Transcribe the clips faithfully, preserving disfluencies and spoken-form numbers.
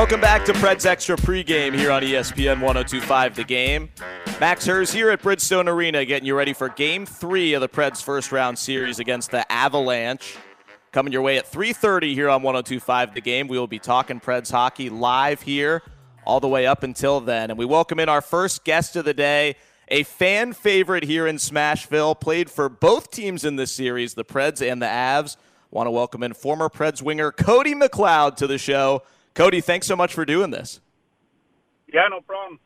Welcome back to Preds Extra pregame here on E S P N one oh two point five The Game. Max Hers here at Bridgestone Arena getting you ready for Game three of the Preds' first-round series against the Avalanche. Coming your way at three thirty here on one oh two point five The Game. We will be talking Preds hockey live here all the way up until then. And we welcome in our first guest of the day, a fan favorite here in Smashville, played for both teams in this series, the Preds and the Avs. Want to welcome in former Preds winger Cody McLeod to the show. Cody, thanks so much for doing this. Yeah, no problem.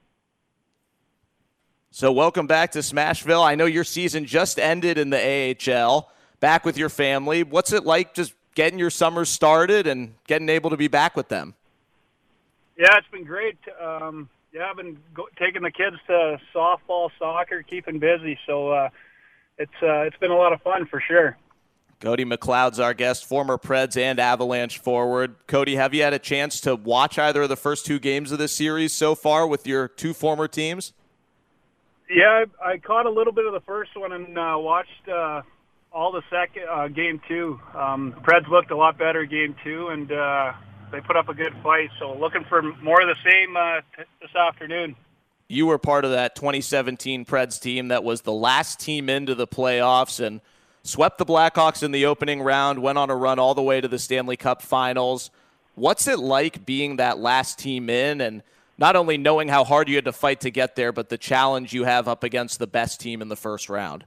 So welcome back to Smashville. I know your season just ended in the A H L, back with your family. What's it like just getting your summers started and getting able to be back with them? Yeah, it's been great. Um, yeah, I've been go- taking the kids to softball, soccer, keeping busy. So uh, it's uh, it's been a lot of fun for sure. Cody McLeod's our guest, former Preds and Avalanche forward. Cody, have you had a chance to watch either of the first two games of this series so far with your two former teams? Yeah, I, I caught a little bit of the first one and uh, watched uh, all the second uh, game two. Um, the Preds looked a lot better game two, and uh, they put up a good fight. So looking for more of the same uh, t- this afternoon. You were part of that twenty seventeen Preds team that was the last team into the playoffs and swept the Blackhawks in the opening round, went on a run all the way to the Stanley Cup Finals. What's it like being that last team in, and not only knowing how hard you had to fight to get there, but the challenge you have up against the best team in the first round?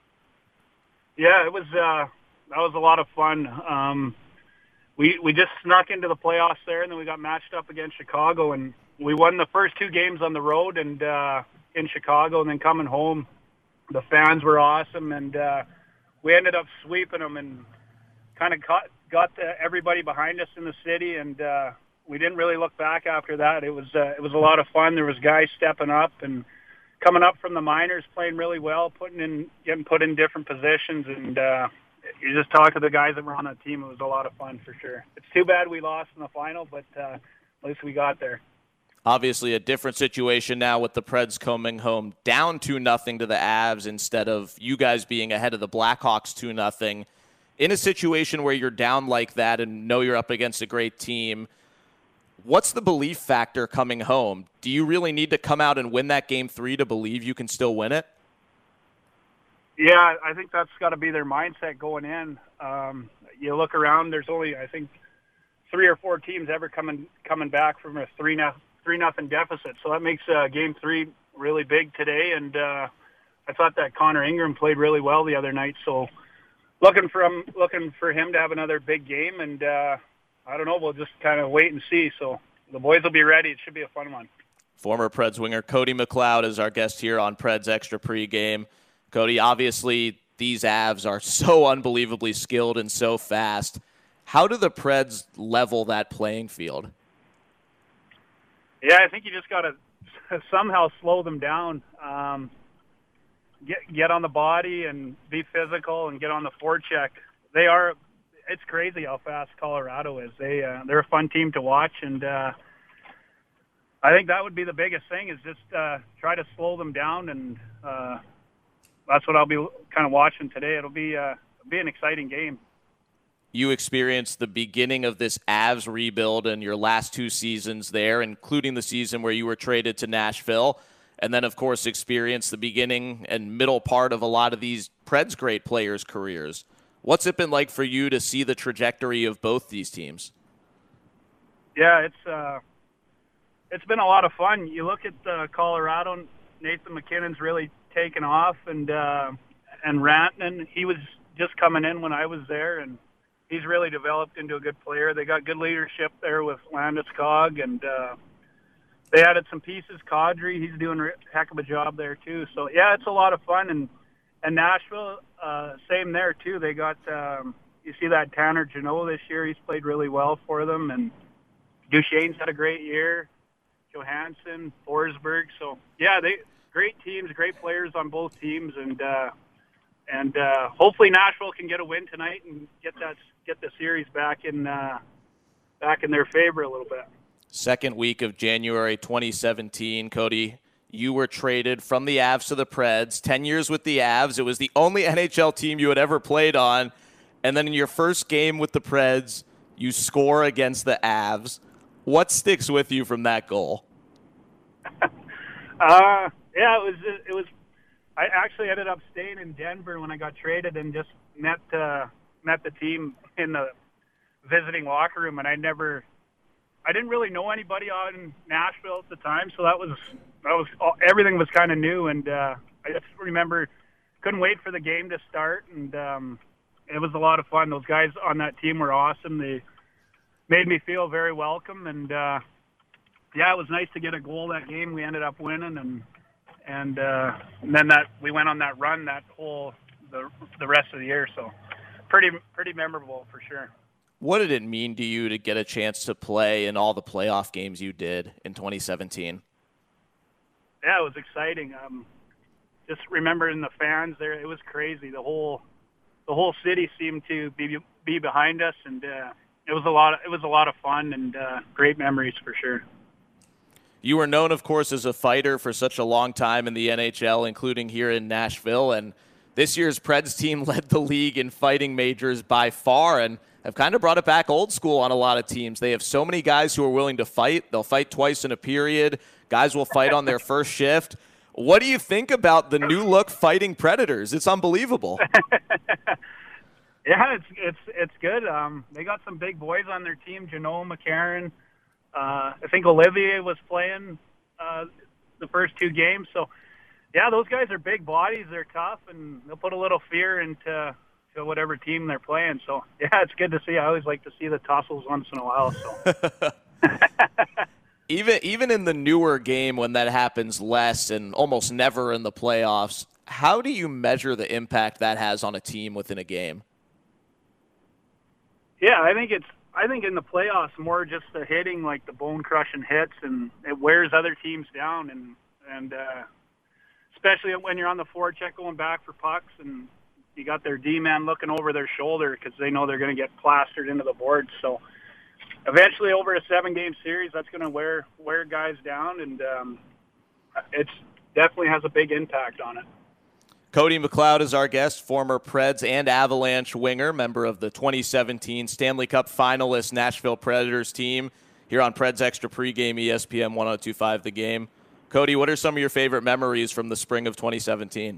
Yeah, it was uh, that was a lot of fun. Um, we we just snuck into the playoffs there, and then we got matched up against Chicago, and we won the first two games on the road and uh, in Chicago, and then coming home, the fans were awesome, and uh, we ended up sweeping them and kind of got, got the, everybody behind us in the city, and uh, we didn't really look back after that. It was uh, it was a lot of fun. There was guys stepping up and coming up from the minors, playing really well, putting in getting put in different positions, and uh, you just talk to the guys that were on that team. It was a lot of fun for sure. It's too bad we lost in the final, but uh, at least we got there. Obviously a different situation now with the Preds coming home down two nothing to the Avs instead of you guys being ahead of the Blackhawks two nothing. In a situation where you're down like that and know you're up against a great team, what's the belief factor coming home? Do you really need to come out and win that game three to believe you can still win it? Yeah, I think that's got to be their mindset going in. Um, you look around, there's only, I think, three or four teams ever coming coming back from a three nothing three nothing deficit. So that makes uh, game three really big today. And uh, I thought that Connor Ingram played really well the other night. So looking for him, looking for him to have another big game. And uh, I don't know, we'll just kind of wait and see. So the boys will be ready. It should be a fun one. Former Preds winger Cody McLeod is our guest here on Preds Extra pregame. Cody, obviously these Avs are so unbelievably skilled and so fast. How do the Preds level that playing field? Yeah, I think you just got to somehow slow them down, um, get get on the body and be physical and get on the forecheck. They are, it's crazy how fast Colorado is. They, uh, they're a fun team to watch, and uh, I think that would be the biggest thing is just uh, try to slow them down, and uh, that's what I'll be kind of watching today. It'll be, uh, it'll be an exciting game. You experienced the beginning of this Avs rebuild in your last two seasons there, including the season where you were traded to Nashville, and then, of course, experienced the beginning and middle part of a lot of these Preds great players' careers. What's it been like for you to see the trajectory of both these teams? Yeah, it's uh, it's been a lot of fun. You look at uh, Colorado, Nathan McKinnon's really taken off, and uh, and Rantanen, he was just coming in when I was there, and he's really developed into a good player. They got good leadership there with Landeskog, and uh, they added some pieces. Kadri, he's doing a heck of a job there too. So yeah, it's a lot of fun. And and Nashville, uh, same there too. They got um, you see that Tanner Janot this year. He's played really well for them, and Duchesne's had a great year. Johansson, Forsberg. So yeah, they great teams, great players on both teams, and uh, and uh, hopefully Nashville can get a win tonight and get that get the series back in uh, back in their favor a little bit. Second week of January twenty seventeen, Cody, you were traded from the Avs to the Preds. Ten years with the Avs. It was the only N H L team you had ever played on. And then in your first game with the Preds, you score against the Avs. What sticks with you from that goal? uh, yeah, it was. It was. I actually ended up staying in Denver when I got traded, and just met uh, met the team in the visiting locker room. And I never, I didn't really know anybody out in Nashville at the time, so that was that was everything was kind of new. And uh, I just remember couldn't wait for the game to start, and um, it was a lot of fun. Those guys on that team were awesome. They made me feel very welcome, and uh, yeah, it was nice to get a goal that game. We ended up winning, and and, uh, and then that we went on that run that whole the the rest of the year. So pretty pretty memorable for sure. What did it mean to you to get a chance to play in all the playoff games you did in twenty seventeen? Yeah, it was exciting. Um, just remembering the fans there, it was crazy. The whole the whole city seemed to be be behind us, and uh, it was a lot. Of, it was a lot of fun and uh, great memories for sure. You were known, of course, as a fighter for such a long time in the N H L, including here in Nashville. And this year's Preds team led the league in fighting majors by far, and have kind of brought it back old school on a lot of teams. They have so many guys who are willing to fight. They'll fight twice in a period. Guys will fight on their first shift. What do you think about the new look Fighting Predators? It's unbelievable. Yeah, it's it's it's good. Um, they got some big boys on their team. Janot McCarron. Uh, I think Olivier was playing uh, the first two games. So, yeah, those guys are big bodies. They're tough, and they'll put a little fear into to whatever team they're playing. So, yeah, it's good to see. I always like to see the tussles once in a while. So. even even in the newer game when that happens less and almost never in the playoffs, how do you measure the impact that has on a team within a game? Yeah, I think it's I think in the playoffs more just the hitting, like the bone-crushing hits, and it wears other teams down, and and uh, especially when you're on the forecheck going back for pucks, and you got their D-man looking over their shoulder because they know they're going to get plastered into the boards. So eventually, over a seven-game series, that's going to wear wear guys down, and um, it's definitely has a big impact on it. Cody McLeod is our guest, former Preds and Avalanche winger, member of the twenty seventeen Stanley Cup finalist Nashville Predators team, here on Preds Extra Pregame, E S P N one oh two point five The Game. Cody, what are some of your favorite memories from the spring of twenty seventeen?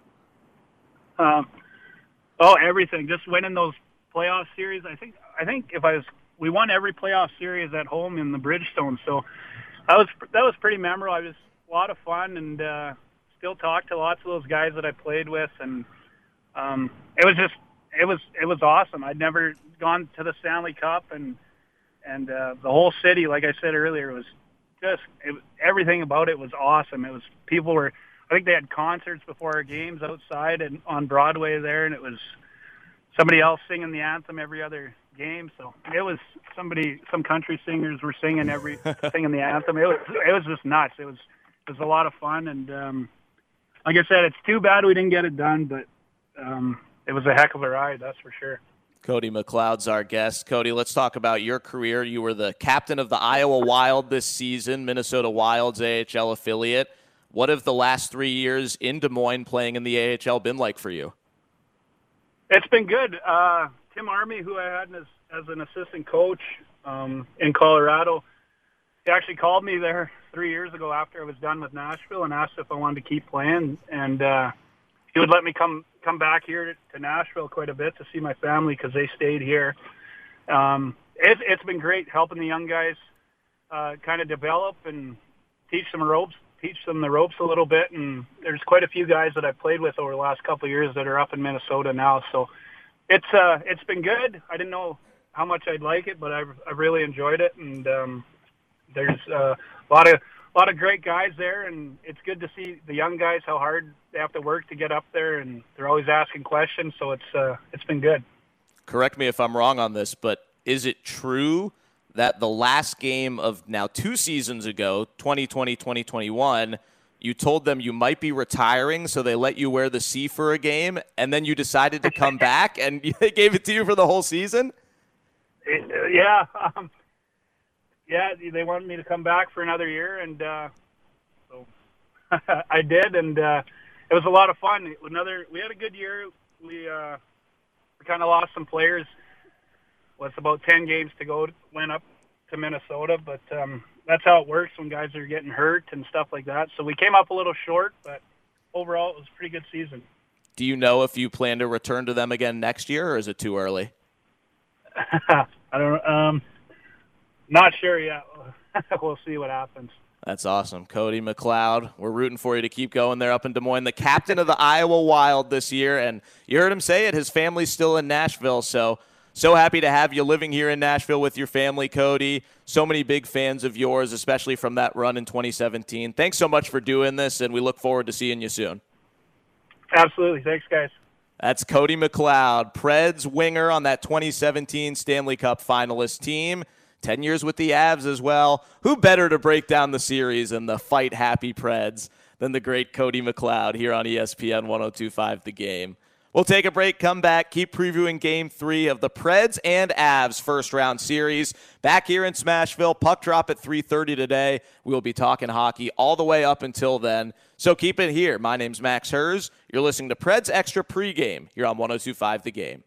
Um, oh, everything. Just winning those playoff series. I think I think if I was, we won every playoff series at home in the Bridgestone, so that was that was pretty memorable. It was a lot of fun, and uh, still talk to lots of those guys that I played with, and um, it was just it was it was awesome. I'd never gone to the Stanley Cup, and and uh, the whole city, like I said earlier, was just it, everything about it was awesome. It was people were I think they had concerts before our games outside and on Broadway there, and it was somebody else singing the anthem every other game. So it was somebody some country singers were singing every singing the anthem. It was it was just nuts. It was it was a lot of fun, and um, like I said, it's too bad we didn't get it done, but um, it was a heck of a ride, that's for sure. Cody McLeod's our guest. Cody, let's talk about your career. You were the captain of the Iowa Wild this season, Minnesota Wild's A H L affiliate. What have the last three years in Des Moines playing in the A H L been like for you? It's been good. Uh, Tim Army, who I had as, as an assistant coach um, in Colorado, he actually called me there three years ago after I was done with Nashville and asked if I wanted to keep playing. And uh, he would let me come come back here to, to Nashville quite a bit to see my family because they stayed here. Um, it, it's been great helping the young guys uh, kind of develop and teach them ropes, teach them the ropes a little bit. And there's quite a few guys that I've played with over the last couple of years that are up in Minnesota now. So it's uh, it's been good. I didn't know how much I'd like it, but I've, I've really enjoyed it. And um, there's uh, a lot of a lot of great guys there, and it's good to see the young guys how hard they have to work to get up there, and they're always asking questions. So it's uh, it's been good. Correct me if I'm wrong on this, but is it true that the last game of now two seasons ago, twenty twenty, twenty twenty-one, you told them you might be retiring, so they let you wear the C for a game, and then you decided to come back, and they gave it to you for the whole season? It, uh, yeah. Um, yeah, they wanted me to come back for another year, and uh, so I did, and uh, it was a lot of fun. Another, we had a good year. We, uh, we kind of lost some players. Well, it's about ten games to go. Went up to Minnesota, but um, that's how it works when guys are getting hurt and stuff like that. So we came up a little short, but overall it was a pretty good season. Do you know if you plan to return to them again next year, or is it too early? I don't um not sure yet. We'll see what happens. That's awesome. Cody McLeod, we're rooting for you to keep going there up in Des Moines. The captain of the Iowa Wild this year, and you heard him say it, his family's still in Nashville, so so happy to have you living here in Nashville with your family, Cody. So many big fans of yours, especially from that run in twenty seventeen. Thanks so much for doing this, and we look forward to seeing you soon. Absolutely. Thanks, guys. That's Cody McLeod, Preds winger on that twenty seventeen Stanley Cup finalist team. Ten years with the Avs as well. Who better to break down the series and the fight-happy Preds than the great Cody McLeod here on E S P N one oh two point five The Game. We'll take a break, come back, keep previewing Game three of the Preds and Avs first-round series. Back here in Smashville, puck drop at three thirty today. We will be talking hockey all the way up until then. So keep it here. My name's Max Hers. You're listening to Preds Extra Pregame here on one oh two point five The Game.